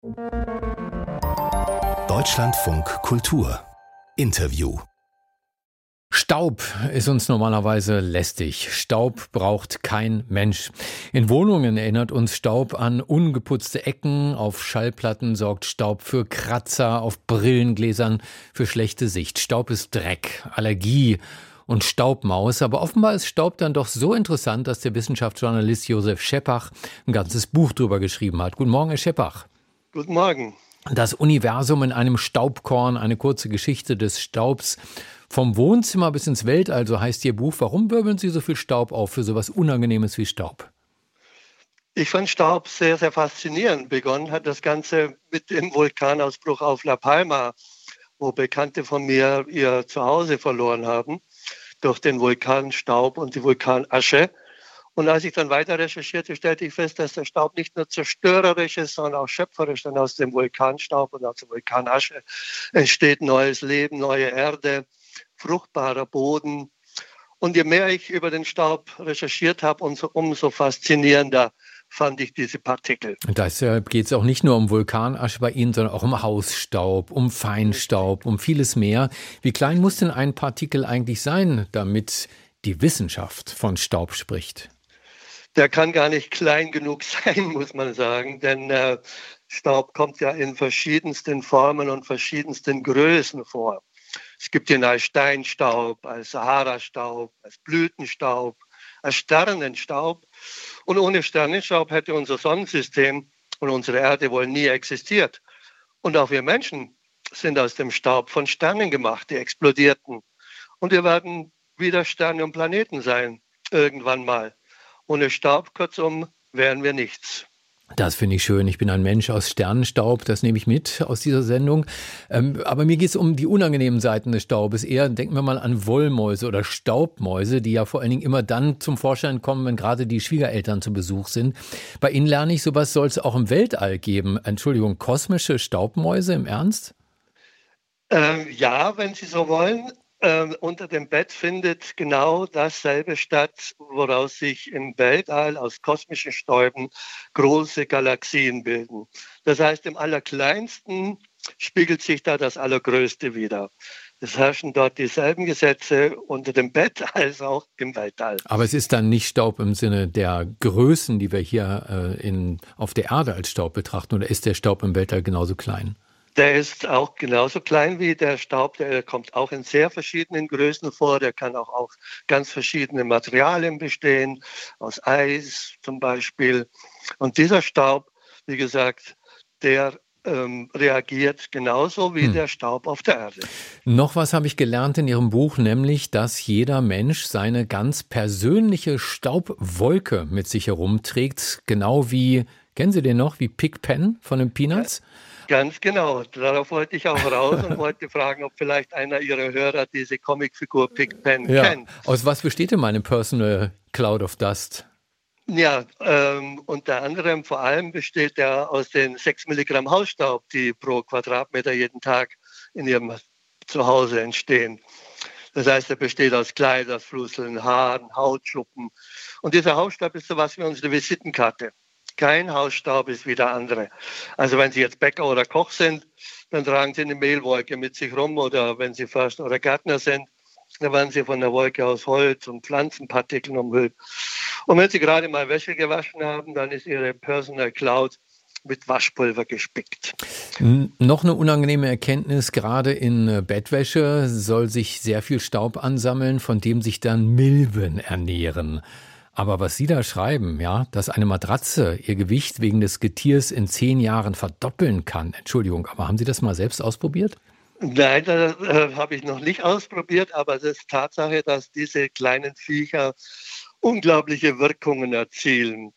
Deutschlandfunk Kultur Interview. Staub ist uns normalerweise lästig. Staub braucht kein Mensch. In Wohnungen erinnert uns Staub an ungeputzte Ecken, auf Schallplatten sorgt Staub für Kratzer, auf Brillengläsern für schlechte Sicht. Staub ist Dreck, Allergie und Staubmaus. Aber offenbar ist Staub dann doch so interessant, dass der Wissenschaftsjournalist Josef Scheppach ein ganzes Buch drüber geschrieben hat. Guten Morgen, Herr Scheppach. Guten Morgen. Das Universum in einem Staubkorn, eine kurze Geschichte des Staubs. Vom Wohnzimmer bis ins Weltall, so heißt Ihr Buch. Warum wirbeln Sie so viel Staub auf für so was Unangenehmes wie Staub? Ich fand Staub sehr, sehr faszinierend. Begonnen hat das Ganze mit dem Vulkanausbruch auf La Palma, wo Bekannte von mir ihr Zuhause verloren haben durch den Vulkanstaub und die Vulkanasche. Und als ich dann weiter recherchierte, stellte ich fest, dass der Staub nicht nur zerstörerisch ist, sondern auch schöpferisch. Denn aus dem Vulkanstaub und aus der Vulkanasche entsteht neues Leben, neue Erde, fruchtbarer Boden. Und je mehr ich über den Staub recherchiert habe, umso faszinierender fand ich diese Partikel. Deshalb geht es auch nicht nur um Vulkanasche bei Ihnen, sondern auch um Hausstaub, um Feinstaub, um vieles mehr. Wie klein muss denn ein Partikel eigentlich sein, damit die Wissenschaft von Staub spricht? Der kann gar nicht klein genug sein, muss man sagen, denn Staub kommt ja in verschiedensten Formen und verschiedensten Größen vor. Es gibt ihn als Steinstaub, als Sahara-Staub, als Blütenstaub, als Sternenstaub. Und ohne Sternenstaub hätte unser Sonnensystem und unsere Erde wohl nie existiert. Und auch wir Menschen sind aus dem Staub von Sternen gemacht, die explodierten. Und wir werden wieder Sterne und Planeten sein, irgendwann mal. Ohne Staub, kurzum, wären wir nichts. Das finde ich schön. Ich bin ein Mensch aus Sternenstaub, das nehme ich mit aus dieser Sendung. Aber mir geht es um die unangenehmen Seiten des Staubes. Eher denken wir mal an Wollmäuse oder Staubmäuse, die ja vor allen Dingen immer dann zum Vorschein kommen, wenn gerade die Schwiegereltern zu Besuch sind. Bei Ihnen lerne ich, sowas soll es auch im Weltall geben. Entschuldigung, kosmische Staubmäuse im Ernst? Ja, wenn Sie so wollen. Unter dem Bett findet genau dasselbe statt, woraus sich im Weltall aus kosmischen Stäuben große Galaxien bilden. Das heißt, im Allerkleinsten spiegelt sich da das Allergrößte wider. Es herrschen dort dieselben Gesetze unter dem Bett als auch im Weltall. Aber es ist dann nicht Staub im Sinne der Größen, die wir hier auf der Erde als Staub betrachten, oder ist der Staub im Weltall genauso klein? Der ist auch genauso klein wie der Staub, der kommt auch in sehr verschiedenen Größen vor. Der kann auch aus ganz verschiedenen Materialien bestehen, aus Eis zum Beispiel. Und dieser Staub, wie gesagt, der reagiert genauso wie der Staub auf der Erde. Noch was habe ich gelernt in Ihrem Buch, nämlich, dass jeder Mensch seine ganz persönliche Staubwolke mit sich herumträgt. Genau wie, kennen Sie den noch, wie Pigpen von den Peanuts? Ja. Ganz genau. Darauf wollte ich auch raus und wollte fragen, ob vielleicht einer Ihrer Hörer diese Comicfigur Pigpen kennt. Aus was besteht denn meine Personal Cloud of Dust? Ja, unter anderem vor allem besteht er aus den 6 Milligramm Hausstaub, die pro Quadratmeter jeden Tag in Ihrem Zuhause entstehen. Das heißt, er besteht aus Kleiderflusseln, Haaren, Hautschuppen. Und dieser Hausstaub ist sowas wie unsere Visitenkarte. Kein Hausstaub ist wie der andere. Also wenn Sie jetzt Bäcker oder Koch sind, dann tragen Sie eine Mehlwolke mit sich rum. Oder wenn Sie Förster oder Gärtner sind, dann werden Sie von der Wolke aus Holz und Pflanzenpartikeln umhüllt. Und wenn Sie gerade mal Wäsche gewaschen haben, dann ist Ihre Personal Cloud mit Waschpulver gespickt. Noch eine unangenehme Erkenntnis, gerade in Bettwäsche soll sich sehr viel Staub ansammeln, von dem sich dann Milben ernähren. Aber was Sie da schreiben, ja, dass eine Matratze ihr Gewicht wegen des Getiers in 10 Jahren verdoppeln kann. Entschuldigung, aber haben Sie das mal selbst ausprobiert? Nein, das habe ich noch nicht ausprobiert, aber es ist Tatsache, dass diese kleinen Viecher unglaubliche Wirkungen erzielen.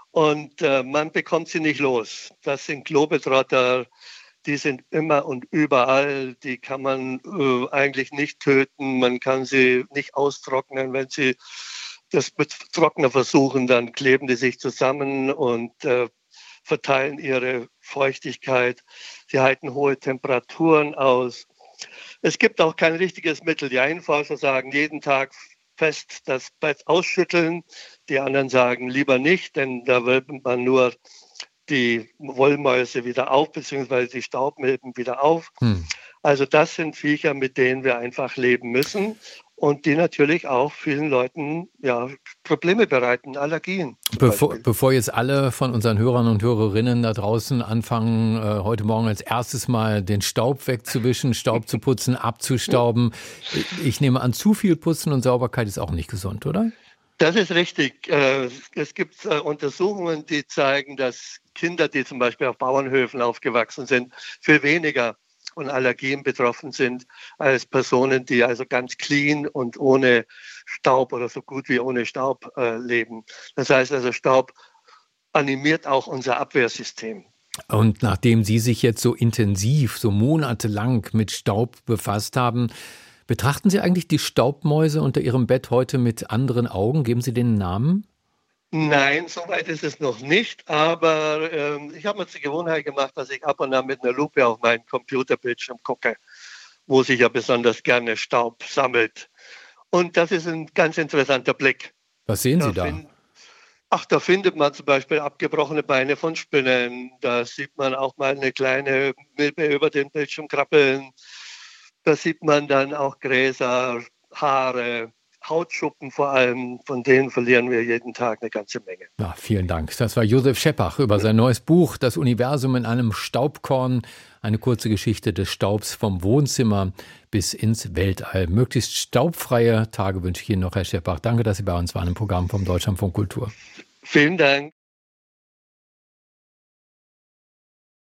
Und man bekommt sie nicht los. Das sind Globetrotter, die sind immer und überall. Die kann man eigentlich nicht töten. Man kann sie nicht austrocknen, wenn sie das mit Trockner versuchen, dann kleben die sich zusammen und verteilen ihre Feuchtigkeit. Sie halten hohe Temperaturen aus. Es gibt auch kein richtiges Mittel. Die einen Forscher sagen, jeden Tag fest das Bett ausschütteln. Die anderen sagen, lieber nicht, denn da wird man nur die Wollmäuse wieder auf, beziehungsweise die Staubmilben wieder auf. Also das sind Viecher, mit denen wir einfach leben müssen und die natürlich auch vielen Leuten Probleme bereiten, Allergien. Bevor jetzt alle von unseren Hörern und Hörerinnen da draußen anfangen, heute Morgen als erstes mal den Staub wegzuwischen, Staub zu putzen, abzustauben. Ich nehme an, zu viel Putzen und Sauberkeit ist auch nicht gesund, oder? Das ist richtig. Es gibt Untersuchungen, die zeigen, dass Kinder, die zum Beispiel auf Bauernhöfen aufgewachsen sind, viel weniger von Allergien betroffen sind als Personen, die also ganz clean und ohne Staub oder so gut wie ohne Staub leben. Das heißt also, Staub animiert auch unser Abwehrsystem. Und nachdem Sie sich jetzt so intensiv, so monatelang mit Staub befasst haben, betrachten Sie eigentlich die Staubmäuse unter Ihrem Bett heute mit anderen Augen? Geben Sie denen Namen? Nein, so weit ist es noch nicht, aber ich habe mir zur Gewohnheit gemacht, dass ich ab und an mit einer Lupe auf meinen Computerbildschirm gucke, wo sich ja besonders gerne Staub sammelt. Und das ist ein ganz interessanter Blick. Was sehen Sie da? Da findet man zum Beispiel abgebrochene Beine von Spinnen. Da sieht man auch mal eine kleine Milbe über den Bildschirm krabbeln. Da sieht man dann auch Gräser, Haare, Hautschuppen vor allem. Von denen verlieren wir jeden Tag eine ganze Menge. Ja, vielen Dank. Das war Josef Scheppach über sein neues Buch Das Universum in einem Staubkorn. Eine kurze Geschichte des Staubs vom Wohnzimmer bis ins Weltall. Möglichst staubfreie Tage wünsche ich Ihnen noch, Herr Scheppach. Danke, dass Sie bei uns waren im Programm vom Deutschlandfunk Kultur. Vielen Dank.